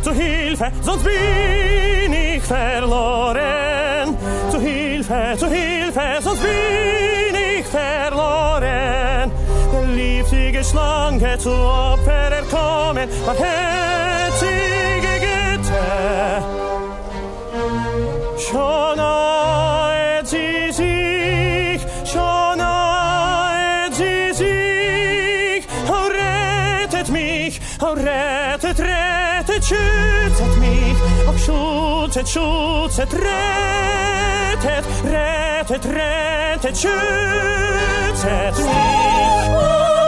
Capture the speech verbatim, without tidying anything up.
zu Hilfe, sonst bin ich verloren. Zu Hilfe, zu Hilfe, sonst bin ich verloren. Der liebliche Schlange zu Opfer erkommen, barmherzige Güte. Schon nahet sie sich, schon nahet sie sich. Oh, rettet mich, oh, rettet, rettet, schützet mich. Oh, schützet, schützet, rettet, rettet, rettet, schützet mich.